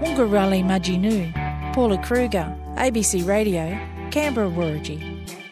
Wungarali Majinu, Paula Kruger, ABC Radio, Canberra Wurrigi.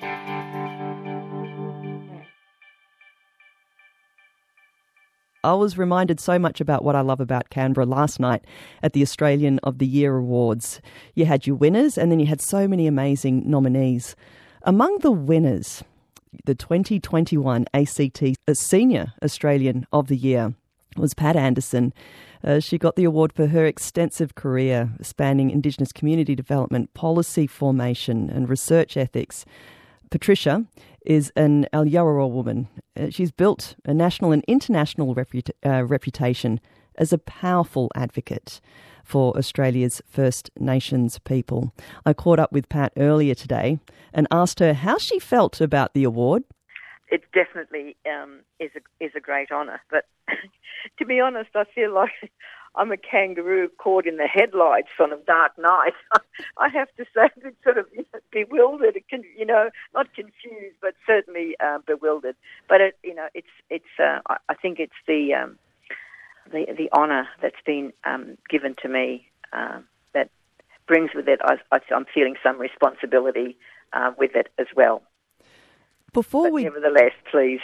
I was reminded so much about what I love about Canberra last night at the Australian of the Year Awards. You had your winners and then you had so many amazing nominees. Among the winners, the 2021 ACT Senior Australian of the Year was Pat Anderson. She got the award for her extensive career spanning Indigenous community development, policy formation and research ethics. Patricia is an Alyawara woman. She's built a national and international reputation as a powerful advocate for Australia's First Nations people. I caught up with Pat earlier today and asked her how she felt about the award. It definitely is a great honour, but to be honest, I feel like I'm a kangaroo caught in the headlights on a dark night. I have to say, I'm sort of bewildered, not confused, but certainly bewildered. But I think it's the honour that's been given to me that brings with it. I'm feeling some responsibility with it as well. Nevertheless, please.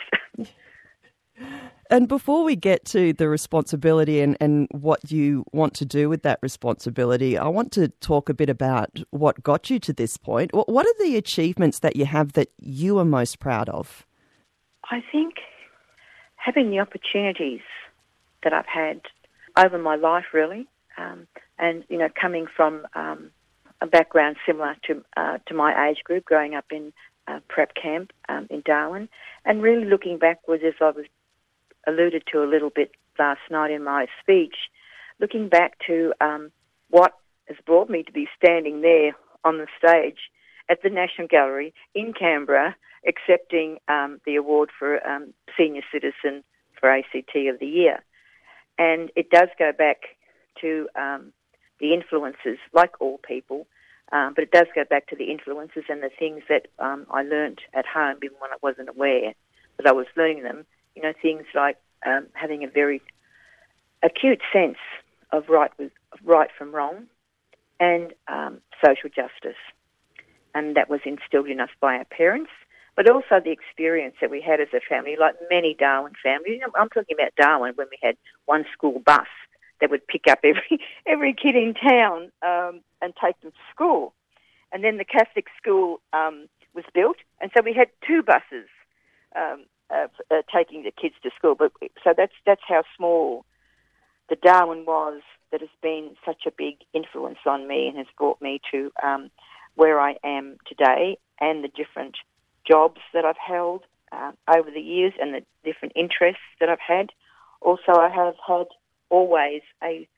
And before we get to the responsibility and what you want to do with that responsibility, I want to talk a bit about what got you to this point. What are the achievements that you have that you are most proud of? I think having the opportunities that I've had over my life, really, and coming from a background similar to my age group, growing up in prep camp in Darwin, and really looking backwards, as I was alluded to a little bit last night in my speech, looking back to what has brought me to be standing there on the stage at the National Gallery in Canberra, accepting the award for Senior Citizen for ACT of the Year. And it does go back to the influences, like all people, but it does go back to the influences and the things that I learnt at home, even when I wasn't aware that I was learning them. Things like having a very acute sense of right from wrong and social justice. And that was instilled in us by our parents, but also the experience that we had as a family, like many Darwin families. I'm talking about Darwin when we had one school bus that would pick up every kid in town and take them to school. And then the Catholic school was built, and so we had two buses taking the kids to school. But so that's how small the Darwin was. That has been such a big influence on me and has brought me to where I am today, and the different jobs that I've held over the years and the different interests that I've had. Also, I have had always a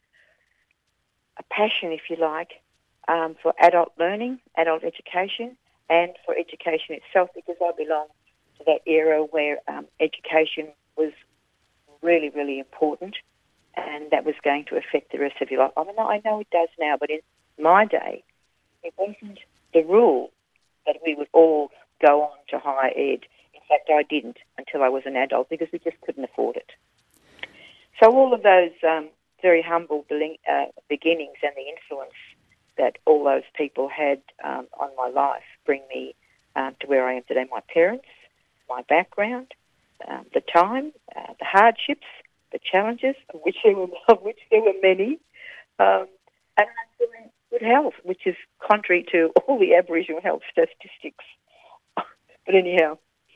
passion, if you like, for adult learning, adult education, and for education itself, because I belong to that era where education was really, really important, and that was going to affect the rest of your life. I mean, I know it does now, but in my day, it wasn't the rule that we would all go on to higher ed. In fact, I didn't until I was an adult because we just couldn't afford it. So all of those very humble beginnings and the influence that all those people had on my life bring me to where I am today. My parents, my background, the time, the hardships, the challenges, of which there were many, and I'm in good health, which is contrary to all the Aboriginal health statistics. But anyhow.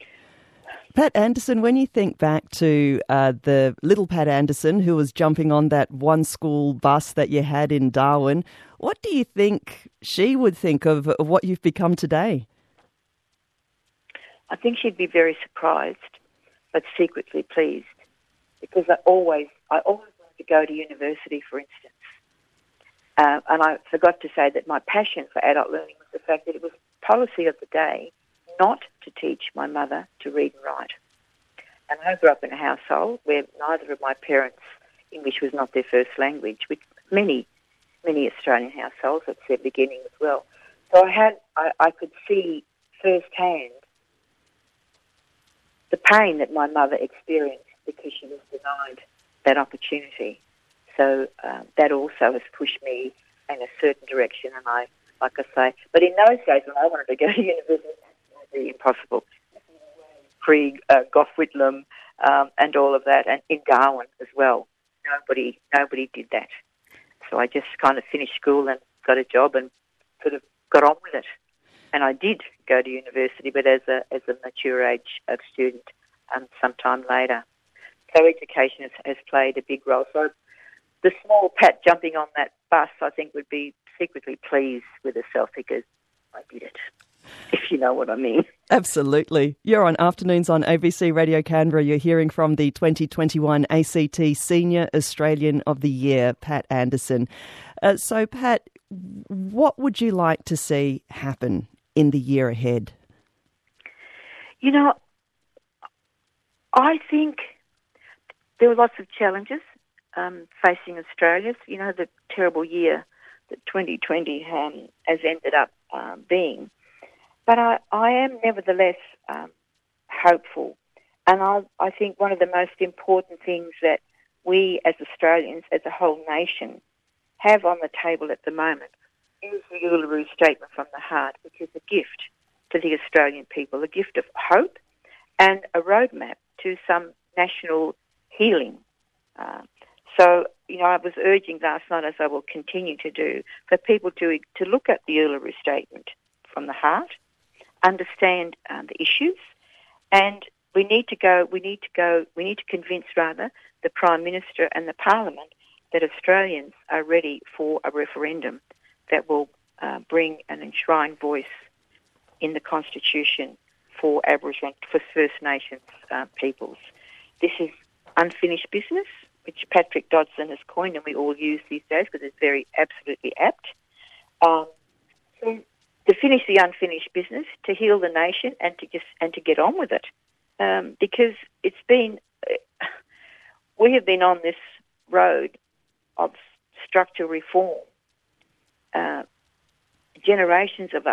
Pat Anderson, when you think back to the little Pat Anderson who was jumping on that one school bus that you had in Darwin, what do you think she would think of what you've become today? I think she'd be very surprised, but secretly pleased, because I always wanted to go to university, for instance. And I forgot to say that my passion for adult learning was the fact that it was policy of the day not to teach my mother to read and write. And I grew up in a household where neither of my parents, English was not their first language, which many Australian households at their beginning as well. So I could see firsthand the pain that my mother experienced because she was denied that opportunity. So that also has pushed me in a certain direction, and like I say, but in those days when I wanted to go to university, it was really impossible. Gough Whitlam and all of that, and in Darwin as well. Nobody did that. So I just kind of finished school and got a job and sort of got on with it. And I did go to university, but as a mature age of student sometime later. So education has played a big role. So the small Pat jumping on that bus, I think, would be secretly pleased with herself because I did it, if you know what I mean. Absolutely. You're on Afternoons on ABC Radio Canberra. You're hearing from the 2021 ACT Senior Australian of the Year, Pat Anderson. So, Pat, what would you like to see happen in the year ahead? You know, I think there were lots of challenges facing Australia. You know, the terrible year that 2020 has ended up being. But I am nevertheless hopeful. And I think one of the most important things that we as Australians, as a whole nation, have on the table at the moment is the Uluru Statement from the Heart, which is a gift to the Australian people, a gift of hope and a roadmap to some national healing. So, you know, I was urging last night, as I will continue to do, for people to look at the Uluru Statement from the Heart, understand the issues, and we need to convince the Prime Minister and the Parliament that Australians are ready for a referendum that will bring an enshrined voice in the Constitution for Aboriginal, for First Nations peoples. This is unfinished business, which Patrick Dodson has coined, and we all use these days because it's very absolutely apt. So to finish the unfinished business, to heal the nation, and to get on with it, because we have been on this road of structural reform. Generations of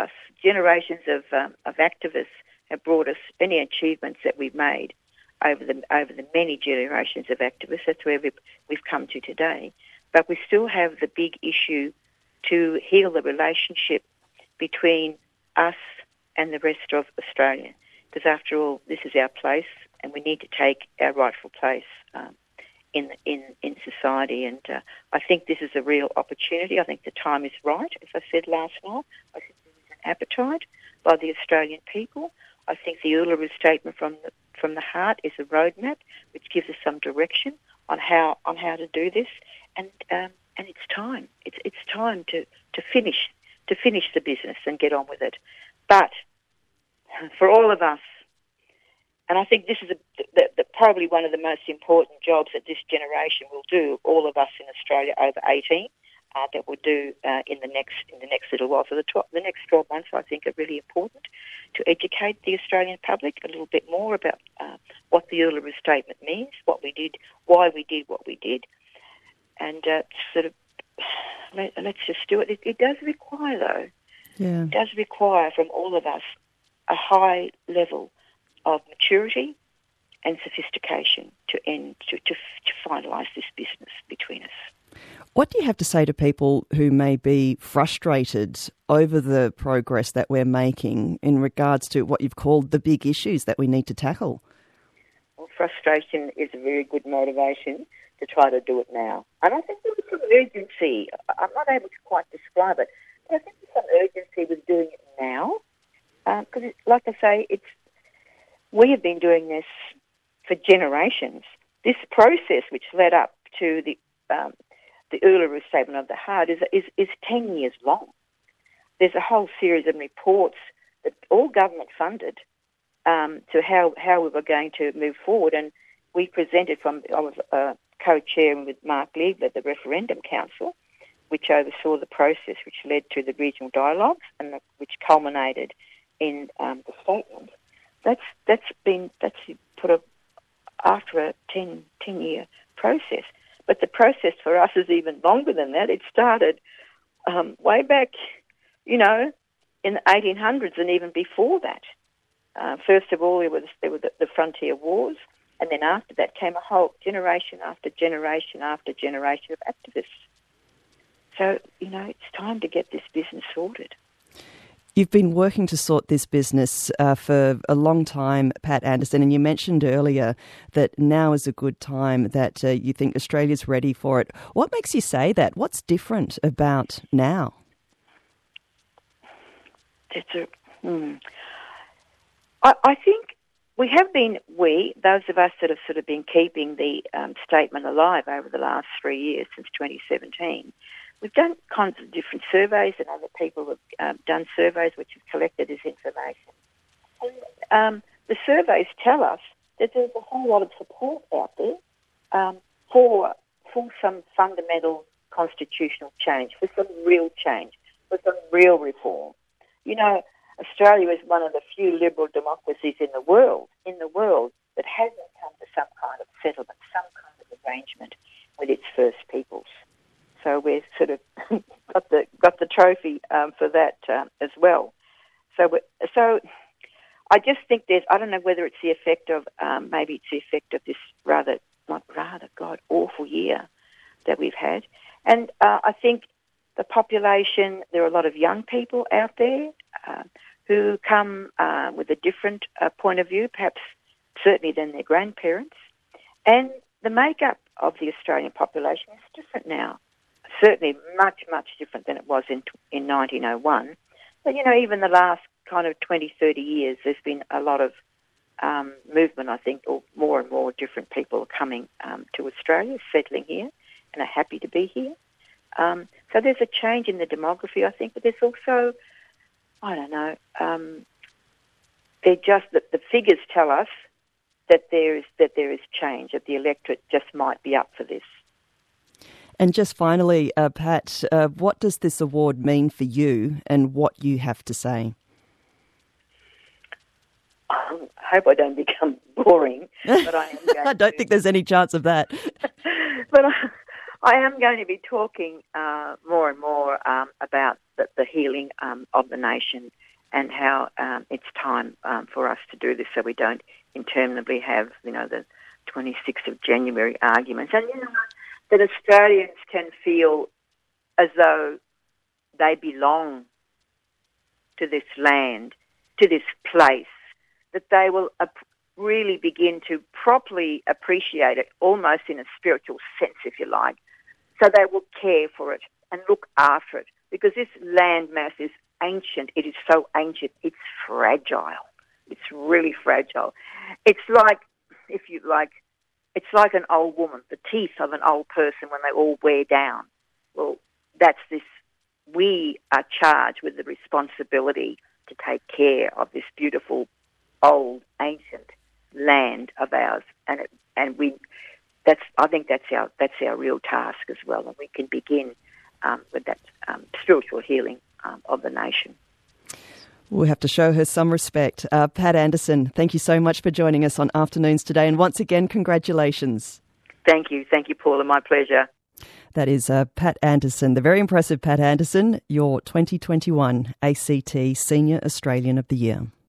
activists have brought us many achievements that we've made over the many generations of activists. That's where we've come to today. But we still have the big issue to heal the relationship between us and the rest of Australia. Because after all, this is our place, and we need to take our rightful place in society. And I think this is a real opportunity. I think the time is right. As I said last night, I think there is an appetite by the Australian people. I think the Uluru Statement from the Heart is a roadmap which gives us some direction on how to do this, and it's time. It's time to finish the business and get on with it. But for all of us, and I think this is probably one of the most important jobs that this generation will do, all of us in Australia over 18, that we'll do in the next little while. So the next 12 months, I think, are really important to educate the Australian public a little bit more about what the Uluru Statement means, what we did, why we did what we did, and let's just do it. It does require, though. Yeah. It does require from all of us a high level of maturity and sophistication to finalise this business between us. What do you have to say to people who may be frustrated over the progress that we're making in regards to what you've called the big issues that we need to tackle? Well, frustration is a very good motivation to try to do it now. And I think there was some urgency. I'm not able to quite describe it, but I think there's some urgency with doing it now. Because, like I say, we have been doing this for generations. This process, which led up to the Uluru Statement of the Heart, is 10 years long. There's a whole series of reports that all government funded to how we were going to move forward, and we presented I was co-chairing with Mark Liebler, the Referendum Council, which oversaw the process, which led to the regional dialogues and which culminated in the statement. That's put up after a 10-year process. But the process for us is even longer than that. It started way back, in the 1800s and even before that. First of all, there were the frontier wars, And then after that came a whole generation after generation after generation of activists. So, it's time to get this business sorted. You've been working to sort this business for a long time, Pat Anderson, and you mentioned earlier that now is a good time, that you think Australia's ready for it. What makes you say that? What's different about now? I think those of us that have sort of been keeping the statement alive over the last 3 years, since 2017, we've done kinds of different surveys, and other people have done surveys which have collected this information. And the surveys tell us that there's a whole lot of support out there for some fundamental constitutional change, for some real change, for some real reform. Australia is one of the few liberal democracies in the world that hasn't come to some kind of settlement, some kind of arrangement with its First Peoples. So we've sort of got the trophy for that as well. So I just think I don't know whether it's the effect of maybe it's the effect of this god awful year that we've had, and I think the population. There are a lot of young people out there who come with a different point of view, perhaps certainly than their grandparents, and the makeup of the Australian population is different now. Certainly much, much different than it was in 1901. But, even the last kind of 20, 30 years, there's been a lot of movement, I think, or more and more different people are coming to Australia, settling here, and are happy to be here. So there's a change in the demography, I think, but there's also, I don't know, the figures tell us that there is change, that the electorate just might be up for this. And just finally, Pat, what does this award mean for you and what you have to say? I hope I don't become boring, but I am going I don't think there's any chance of that. But I am going to be talking more and more about the healing of the nation, and how it's time for us to do this, so we don't interminably have, the 26th of January arguments. And, that Australians can feel as though they belong to this land, to this place, that they will really begin to properly appreciate it, almost in a spiritual sense, if you like. So they will care for it and look after it, because this landmass is ancient. It is so ancient. It's fragile. It's really fragile. It's like, if you like, it's like an old woman, the teeth of an old person when they all wear down. Well, that's this. We are charged with the responsibility to take care of this beautiful, old, ancient land of ours, and I think that's our real task as well, and we can begin with that spiritual healing of the nation. We'll have to show her some respect. Pat Anderson, thank you so much for joining us on Afternoons today. And once again, congratulations. Thank you, Paula. My pleasure. That is Pat Anderson, the very impressive Pat Anderson, your 2021 ACT Senior Australian of the Year.